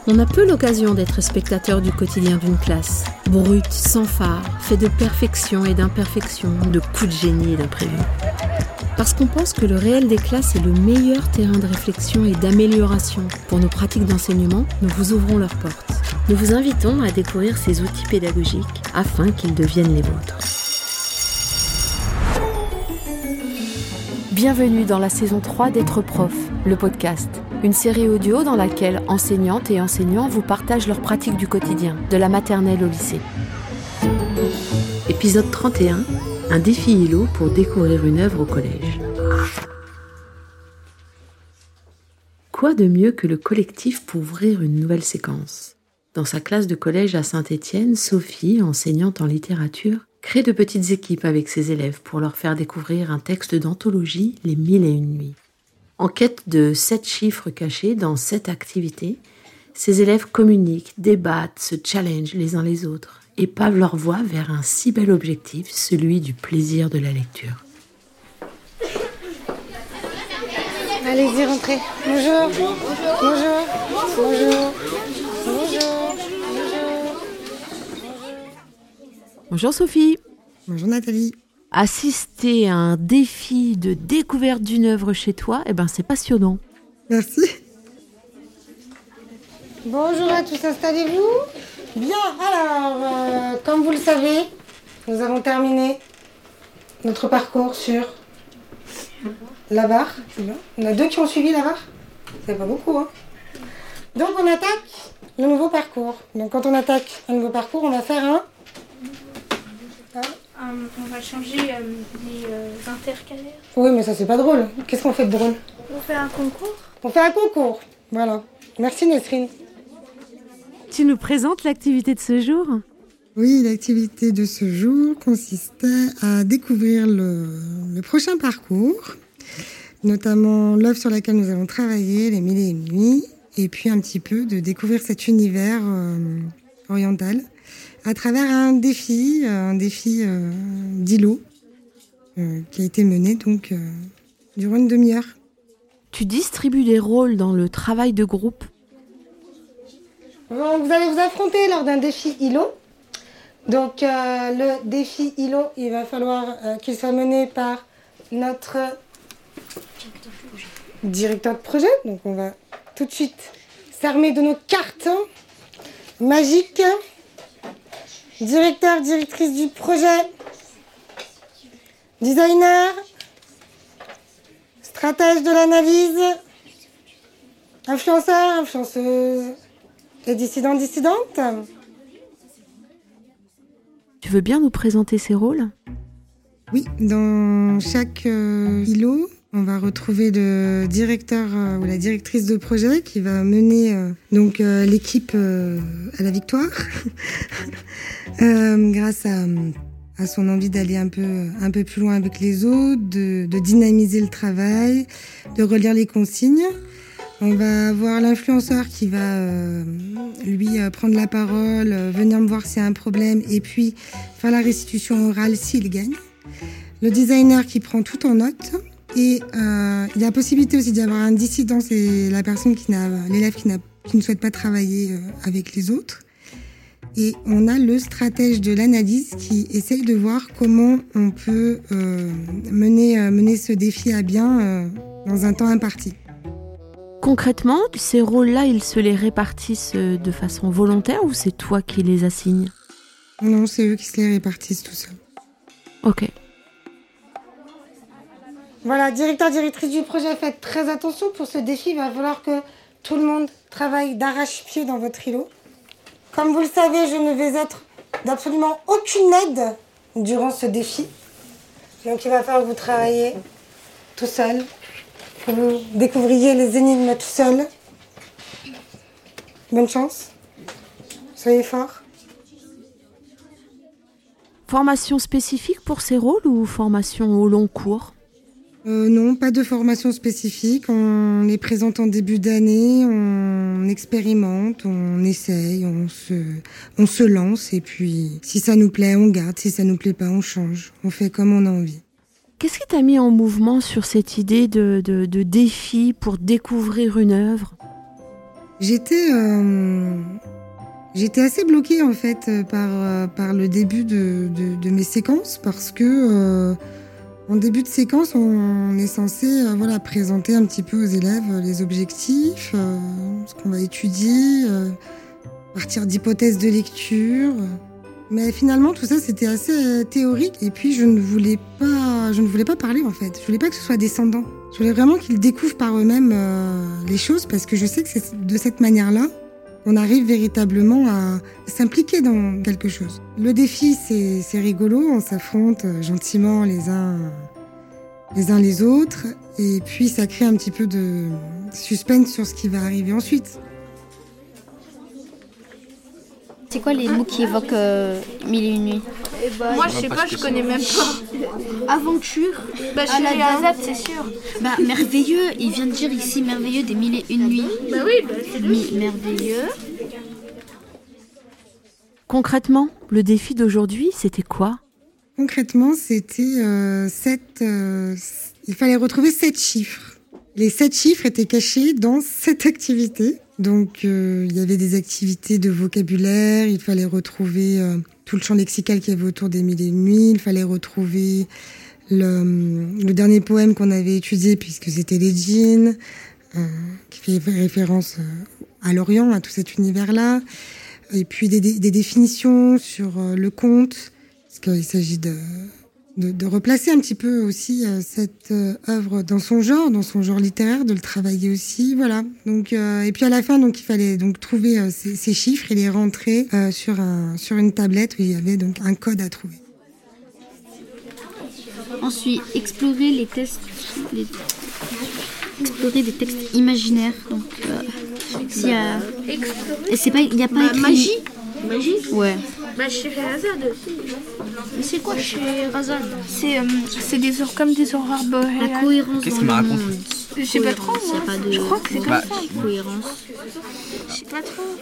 On a peu l'occasion d'être spectateur du quotidien d'une classe. Brute, sans phare, fait de perfection et d'imperfection, de coups de génie et d'imprévus. Parce qu'on pense que le réel des classes est le meilleur terrain de réflexion et d'amélioration pour nos pratiques d'enseignement, nous vous ouvrons leurs portes. Nous vous invitons à découvrir ces outils pédagogiques afin qu'ils deviennent les vôtres. Bienvenue dans la saison 3 d'Être Prof, le podcast. Une série audio dans laquelle enseignantes et enseignants vous partagent leurs pratiques du quotidien, de la maternelle au lycée. Épisode 31, un défi ILO pour découvrir une œuvre au collège. Quoi de mieux que le collectif pour ouvrir une nouvelle séquence ? Dans sa classe de collège à Saint-Étienne, Sophie, enseignante en littérature, crée de petites équipes avec ses élèves pour leur faire découvrir un texte d'anthologie, Les 1001 nuits. En quête de 7 chiffres cachés dans 7 activités, ses élèves communiquent, débattent, se challengent les uns les autres et pavent leur voie vers un si bel objectif, celui du plaisir de la lecture. Allez-y, rentrez. Bonjour. Bonjour. Bonjour. Bonjour. Bonjour. Bonjour Sophie. Bonjour Nathalie. Assister à un défi de découverte d'une œuvre chez toi, c'est passionnant. Merci. Bonjour à tous, installez-vous. Bien, alors, comme vous le savez, nous avons terminé notre parcours sur l'AVAR. On a 2 qui ont suivi l'AVAR. C'est pas beaucoup, hein. Donc on attaque le nouveau parcours. Donc quand on attaque un nouveau parcours, on va faire on va changer les intercalaires. Oui, mais ça c'est pas drôle. Qu'est-ce qu'on fait de drôle ? On fait un concours. On fait un concours. Voilà. Merci Nesrine. Tu nous présentes l'activité de ce jour ? Oui, l'activité de ce jour consistait à découvrir le prochain parcours, notamment l'œuvre sur laquelle nous allons travailler, Les 1001 nuits, et puis un petit peu de découvrir cet univers oriental à travers un défi d'ILO qui a été mené donc durant une demi-heure. Tu distribues des rôles dans le travail de groupe. Donc, vous allez vous affronter lors d'un défi ILO. Donc le défi ILO, il va falloir qu'il soit mené par notre directeur de projet. Donc on va tout de suite s'armer de nos cartes magiques. Directeur, directrice du projet, designer, stratège de l'analyse, influenceur, influenceuse et dissident, dissidente. Tu veux bien nous présenter ces rôles ? Oui, dans chaque îlot, on va retrouver le directeur ou la directrice de projet qui va mener l'équipe à la victoire grâce à son envie d'aller un peu plus loin avec les autres, de dynamiser le travail, de relire les consignes. On va avoir l'influenceur qui va prendre la parole, venir me voir s'il y a un problème et puis faire la restitution orale s'il gagne. Le designer qui prend tout en note. Et il y a la possibilité aussi d'y avoir un dissident, c'est la personne l'élève qui ne souhaite pas travailler avec les autres. Et on a le stratège de l'analyse qui essaye de voir comment on peut mener ce défi à bien dans un temps imparti. Concrètement, ces rôles-là, ils se les répartissent de façon volontaire ou c'est toi qui les assignes ? Non, c'est eux qui se les répartissent tout seuls. Ok. Voilà, directeur, directrice du projet, faites très attention pour ce défi. Il va falloir que tout le monde travaille d'arrache-pied dans votre îlot. Comme vous le savez, je ne vais être d'absolument aucune aide durant ce défi. Donc il va falloir que vous travailliez tout seul, que vous découvriez les énigmes tout seul. Bonne chance. Soyez forts. Formation spécifique pour ces rôles ou formation au long cours ? Non, pas de formation spécifique. On les présente en début d'année, on expérimente, on essaye, on se lance et puis si ça nous plaît, on garde. Si ça nous plaît pas, on change. On fait comme on a envie. Qu'est-ce qui t'a mis en mouvement sur cette idée de défi pour découvrir une œuvre ? J'étais assez bloquée en fait par le début de mes séquences parce que en début de séquence, on est censé présenter un petit peu aux élèves les objectifs, ce qu'on va étudier, partir d'hypothèses de lecture. Mais finalement, tout ça, c'était assez théorique. Et puis, je ne voulais pas parler, en fait. Je voulais pas que ce soit descendant. Je voulais vraiment qu'ils découvrent par eux-mêmes les choses, parce que je sais que c'est de cette manière-là qu'on arrive véritablement à s'impliquer dans quelque chose. Le défi, c'est rigolo. On s'affronte gentiment les uns les autres. Et puis, ça crée un petit peu de suspense sur ce qui va arriver ensuite. C'est quoi les mots qui évoquent Mille et une nuits? Moi, je sais pas, je connais même pas. Aventure. Chez les Azad, c'est sûr. Merveilleux, il vient de dire ici merveilleux des Mille et une nuits. Oui, c'est lui. Merveilleux. Concrètement, le défi d'aujourd'hui, c'était quoi? Concrètement, c'était il fallait retrouver 7 chiffres. Les 7 chiffres étaient cachés dans cette activité. Donc, il y avait des activités de vocabulaire, il fallait retrouver tout le champ lexical qu'il y avait autour des Mille et une nuits, il fallait retrouver le dernier poème qu'on avait étudié, puisque c'était les djinns, qui fait référence à l'Orient, à tout cet univers-là. Et puis des définitions sur le conte, parce qu'il s'agit de replacer un petit peu aussi cette œuvre dans son genre littéraire, de le travailler aussi, voilà. Donc et puis à la fin, donc il fallait donc trouver ces chiffres et les rentrer sur une tablette où il y avait donc un code à trouver. Ensuite, explorer des textes imaginaires. Donc, il y a pas écrit... Magie. Ouais. Chez Razad aussi. Mais c'est quoi chez Razad? C'est comme des aurores boréales. La cohérence. Qu'est-ce qu'il me raconte? Je sais pas trop. Il y a pas de... Je crois que c'est comme ça. Cohérence. Je sais pas trop.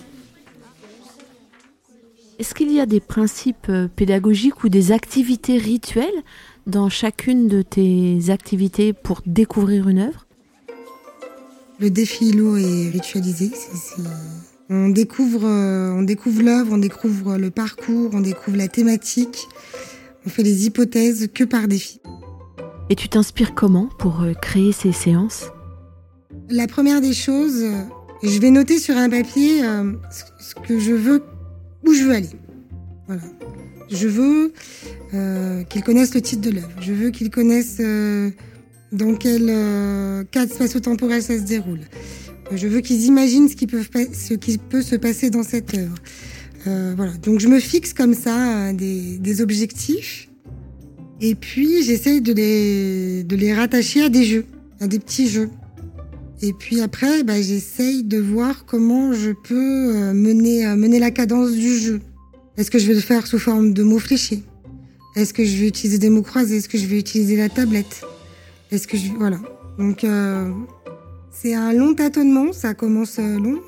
Est-ce qu'il y a des principes pédagogiques ou des activités rituelles dans chacune de tes activités pour découvrir une œuvre? Le défi ILO est ritualisé. On découvre l'œuvre, on découvre le parcours, on découvre la thématique. On fait les hypothèses que par défi. Et tu t'inspires comment pour créer ces séances? La première des choses, je vais noter sur un papier ce que je veux, où je veux aller. Voilà. Je veux qu'ils connaissent le titre de l'œuvre. Je veux qu'ils connaissent dans quel cadre spatio-temporel ça se déroule. Je veux qu'ils imaginent ce qui peut se passer dans cette œuvre. Voilà. Donc je me fixe comme ça des objectifs et puis j'essaye de les rattacher à des jeux, à des petits jeux. Et puis après, j'essaye de voir comment je peux mener la cadence du jeu. Est-ce que je vais le faire sous forme de mots fléchés? Est-ce que je vais utiliser des mots croisés? Est-ce que je vais utiliser la tablette? Voilà. Donc c'est un long tâtonnement, ça commence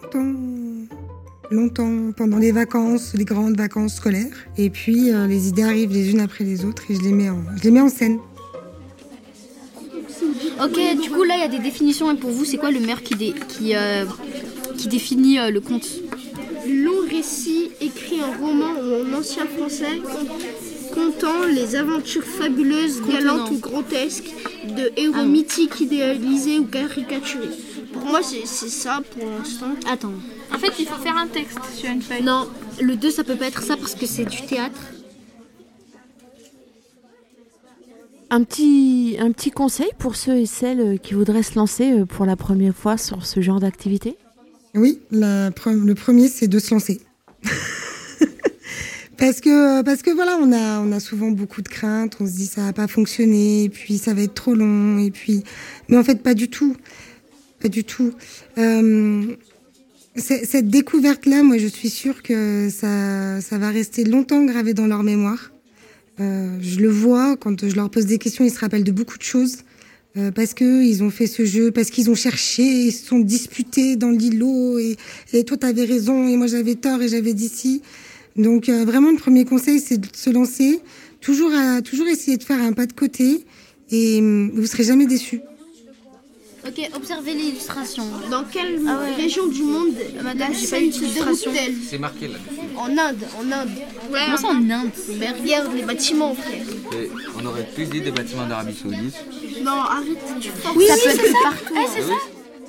longtemps pendant les vacances, les grandes vacances scolaires. Et puis les idées arrivent les unes après les autres et je les mets en scène. Ok, du coup là il y a des définitions et pour vous c'est quoi le maire qui définit le conte? Long récit écrit en roman ou en ancien français contant les aventures fabuleuses, galantes ou grotesques de héros mythiques idéalisés ou caricaturés. Pour moi c'est ça pour l'instant. Attends. En fait, il faut faire un texte sur une feuille. Non, le 2 ça peut pas être ça parce que c'est du théâtre. Un petit conseil pour ceux et celles qui voudraient se lancer pour la première fois sur ce genre d'activité? Oui, le premier, c'est de se lancer. Parce que voilà, on a souvent beaucoup de craintes, on se dit ça va pas fonctionner, et puis ça va être trop long, mais en fait pas du tout. Pas du tout. Cette découverte-là, moi je suis sûre que ça va rester longtemps gravé dans leur mémoire. Je le vois, quand je leur pose des questions, ils se rappellent de beaucoup de choses. Parce qu'ils ont fait ce jeu, parce qu'ils ont cherché, ils se sont disputés dans l'îlot, et toi t'avais raison, et moi j'avais tort, et j'avais dit si. Donc vraiment, le premier conseil, c'est de se lancer, toujours essayer de faire un pas de côté, et vous serez jamais déçus. Ok, observez l'illustration. Dans quelle région du monde Madame, la j'ai scène pas se d'illustration. déroule-t-elle? C'est marqué là-dessus. En Inde. Ouais, Comment ça en Inde? Mais regarde les bâtiments, frère. Et on aurait plus dit des bâtiments d'Arabie Saoudite. Non, arrête, tu forces. Oui, ça peut être partout. c'est ça.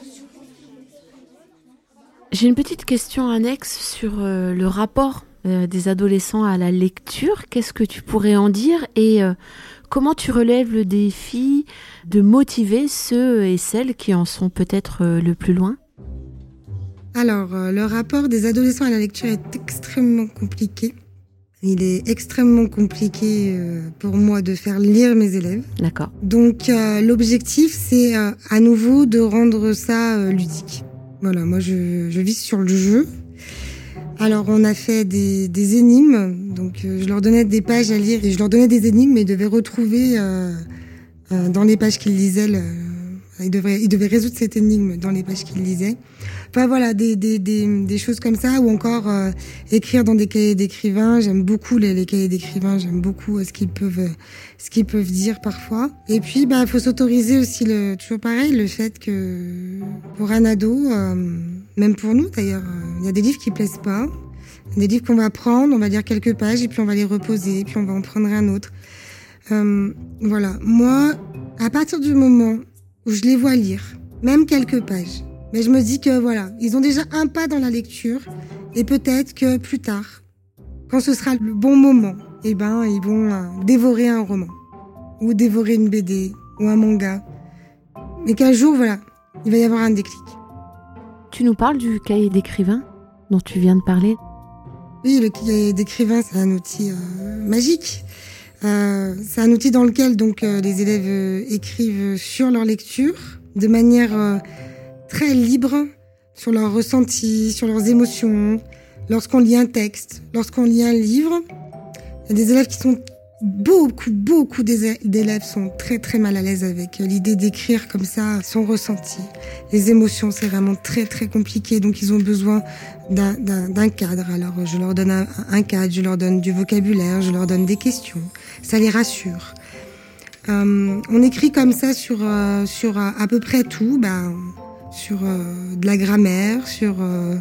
J'ai une petite question annexe sur le rapport des adolescents à la lecture. Qu'est-ce que tu pourrais en dire et comment tu relèves le défi de motiver ceux et celles qui en sont peut-être le plus loin? Alors, le rapport des adolescents à la lecture est extrêmement compliqué. Il est extrêmement compliqué pour moi de faire lire mes élèves. D'accord. Donc, l'objectif, c'est à nouveau de rendre ça ludique. Voilà, moi, je vise sur le jeu. Alors, on a fait des énigmes. Donc, je leur donnais des pages à lire et je leur donnais des énigmes et ils devaient retrouver dans les pages qu'ils lisaient. Ils devaient résoudre cette énigme dans les pages qu'ils lisaient. Enfin voilà, des choses comme ça, ou encore écrire dans des cahiers d'écrivains. J'aime beaucoup les cahiers d'écrivains, j'aime beaucoup ce qu'ils peuvent dire parfois. Et puis, faut s'autoriser aussi toujours pareil, le fait que pour un ado, même pour nous d'ailleurs, il y a des livres qui plaisent pas, des livres qu'on va prendre, on va lire quelques pages et puis on va les reposer, et puis on va en prendre un autre. Voilà, moi, à partir du moment où je les vois lire, même quelques pages, mais je me dis que voilà, ils ont déjà un pas dans la lecture et peut-être que plus tard, quand ce sera le bon moment, ils vont dévorer un roman ou dévorer une BD ou un manga. Mais qu'un jour, voilà, il va y avoir un déclic. Tu nous parles du cahier d'écrivain dont tu viens de parler? Oui, le cahier d'écrivain, c'est un outil magique. C'est un outil dans lequel donc les élèves écrivent sur leur lecture de manière très libre, sur leurs ressentis, sur leurs émotions, lorsqu'on lit un texte, lorsqu'on lit un livre. Il y a des élèves qui sont beaucoup d'élèves sont très très mal à l'aise avec l'idée d'écrire comme ça son ressenti. Les émotions, c'est vraiment très très compliqué, donc ils ont besoin d'un cadre. Alors je leur donne un cadre, je leur donne du vocabulaire, je leur donne des questions, ça les rassure. On écrit comme ça sur à peu près tout, sur de la grammaire, sur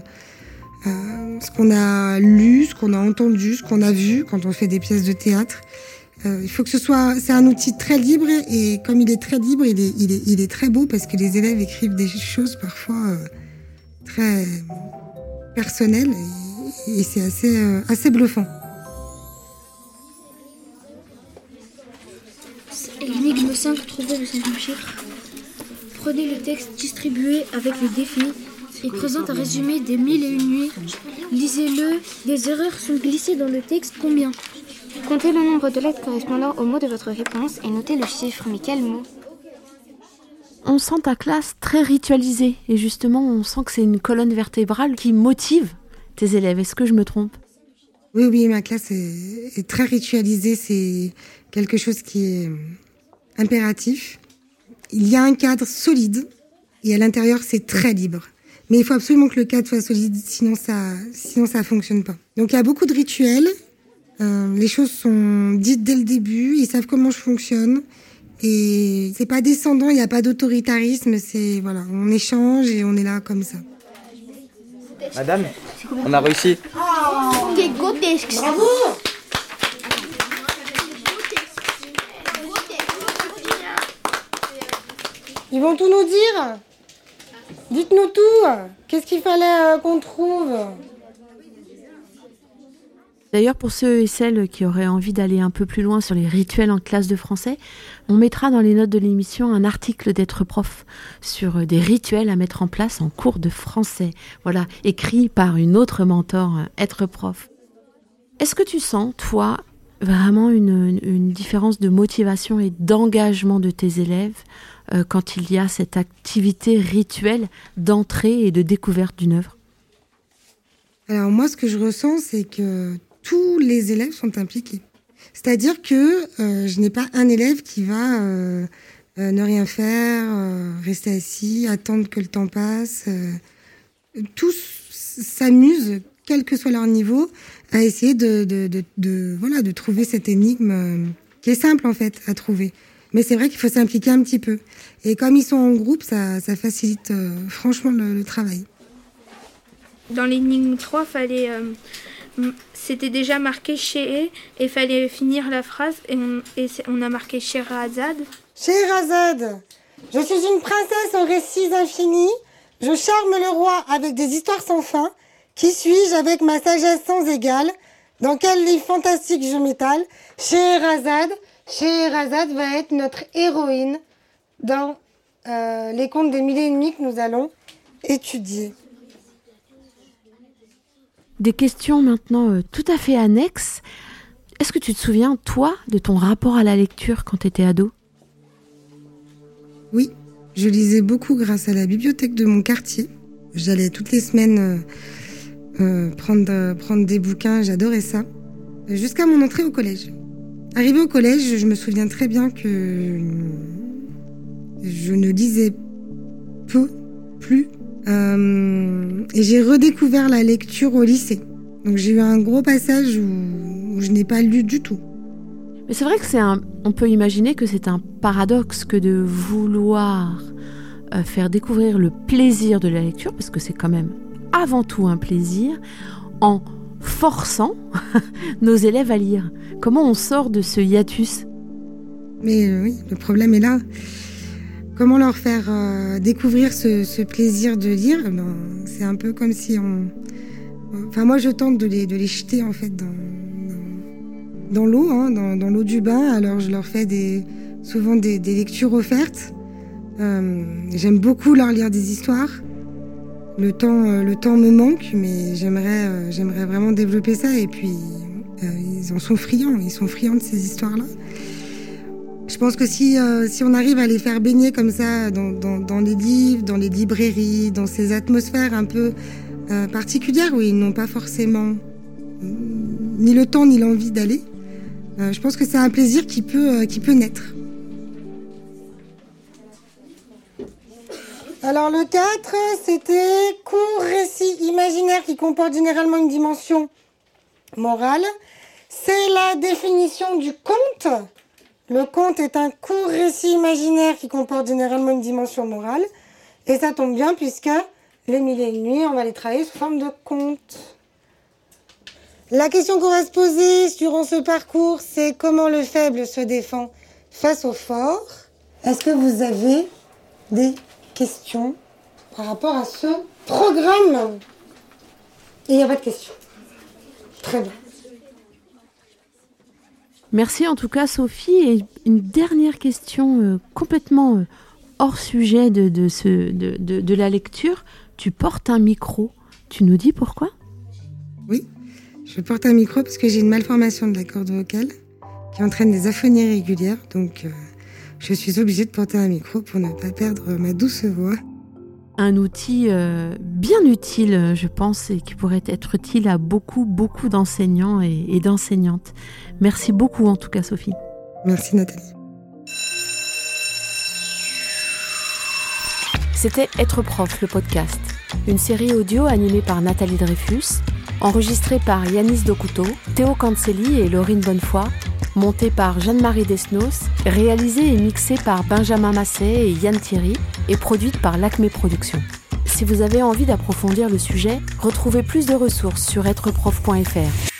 ce qu'on a lu, ce qu'on a entendu, ce qu'on a vu quand on fait des pièces de théâtre. Il faut que c'est un outil très libre, et comme il est très libre, il est très beau parce que les élèves écrivent des choses parfois très personnelles et c'est assez bluffant. Énigme 5, trouvez le 5e chiffre. Prenez le texte distribué avec les défis. Il présente un résumé des 1001 nuits. Lisez-le. Des erreurs sont glissées dans le texte. Combien? Comptez le nombre de lettres correspondant au mot de votre réponse et notez le chiffre. Mais quel mot? On sent ta classe très ritualisée et justement on sent que c'est une colonne vertébrale qui motive tes élèves. Est-ce que je me trompe? Oui, ma classe est très ritualisée. C'est quelque chose qui est impératif. Il y a un cadre solide et à l'intérieur c'est très libre. Mais il faut absolument que le cadre soit solide, sinon ça fonctionne pas. Donc il y a beaucoup de rituels. Les choses sont dites dès le début. Ils savent comment je fonctionne. Et c'est pas descendant, il n'y a pas d'autoritarisme. C'est voilà, on échange et on est là comme ça. Madame, on a réussi. T'es grotesque. Bravo. Ils vont tout nous dire. Dites-nous tout. Qu'est-ce qu'il fallait qu'on trouve? D'ailleurs, pour ceux et celles qui auraient envie d'aller un peu plus loin sur les rituels en classe de français, on mettra dans les notes de l'émission un article d'être prof sur des rituels à mettre en place en cours de français. Voilà, écrit par une autre mentor, être prof. Est-ce que tu sens, toi, vraiment une différence de motivation et d'engagement de tes élèves quand il y a cette activité rituelle d'entrée et de découverte d'une œuvre? Alors moi, ce que je ressens, c'est que tous les élèves sont impliqués. C'est-à-dire que je n'ai pas un élève qui va ne rien faire, rester assis, attendre que le temps passe. Tous s'amusent, quel que soit leur niveau, à essayer de trouver cette énigme qui est simple en fait à trouver. Mais c'est vrai qu'il faut s'impliquer un petit peu. Et comme ils sont en groupe, ça facilite franchement le travail. Dans l'énigme 3, c'était déjà marqué chez et il fallait finir la phrase et on a marqué Scheherazade. Scheherazade, je suis une princesse aux récits infinis. Je charme le roi avec des histoires sans fin. Qui suis-je avec ma sagesse sans égale? Dans quel livre fantastique je m'étale? Scheherazade va être notre héroïne dans les contes des 1000 et une nuits que nous allons étudier. Des questions maintenant tout à fait annexes. Est-ce que tu te souviens, toi, de ton rapport à la lecture quand tu étais ado? Oui, je lisais beaucoup grâce à la bibliothèque de mon quartier. J'allais toutes les semaines prendre des bouquins, j'adorais ça. Jusqu'à mon entrée au collège. Arrivée au collège, je me souviens très bien que je ne lisais plus. Et j'ai redécouvert la lecture au lycée. Donc j'ai eu un gros passage où je n'ai pas lu du tout. Mais c'est vrai que on peut imaginer que c'est un paradoxe que de vouloir faire découvrir le plaisir de la lecture, parce que c'est quand même avant tout un plaisir, en forçant nos élèves à lire. Comment on sort de ce hiatus? Mais oui, le problème est là. Comment leur faire découvrir ce plaisir de lire? C'est un peu comme si Enfin, moi, je tente de les jeter, en fait, dans l'eau, dans l'eau du bain. Alors, je leur fais souvent des lectures offertes. J'aime beaucoup leur lire des histoires. Le temps me manque, mais j'aimerais vraiment développer ça. Et puis, ils en sont friands. Ils sont friands de ces histoires-là. Je pense que si on arrive à les faire baigner comme ça dans les livres, dans les librairies, dans ces atmosphères un peu particulières où ils n'ont pas forcément ni le temps ni l'envie d'aller, je pense que c'est un plaisir qui peut naître. Alors le 4, c'était court récit imaginaire qui comporte généralement une dimension morale. C'est la définition du conte. Le conte est un court récit imaginaire qui comporte généralement une dimension morale. Et ça tombe bien puisque les 1000 et une nuits, on va les travailler sous forme de conte. La question qu'on va se poser durant ce parcours, c'est comment le faible se défend face au fort. Est-ce que vous avez des questions par rapport à ce programme? Et il n'y a pas de questions. Très bien. Merci en tout cas Sophie. Et une dernière question complètement hors sujet de la lecture. Tu portes un micro. Tu nous dis pourquoi? Oui, je porte un micro parce que j'ai une malformation de la corde vocale qui entraîne des aphonies régulières. Donc je suis obligée de porter un micro pour ne pas perdre ma douce voix. Un outil bien utile, je pense, et qui pourrait être utile à beaucoup d'enseignants et d'enseignantes. Merci beaucoup en tout cas, Sophie. Merci Nathalie. C'était Être prof, le podcast. Une série audio animée par Nathalie Dreyfus, enregistrée par Yanis Dokuto, Théo Cancelli et Laurine Bonnefoy, montée par Jeanne-Marie Desnos, réalisée et mixée par Benjamin Masset et Yann Thierry, et produite par l'Acme Productions. Si vous avez envie d'approfondir le sujet, retrouvez plus de ressources sur êtreprof.fr.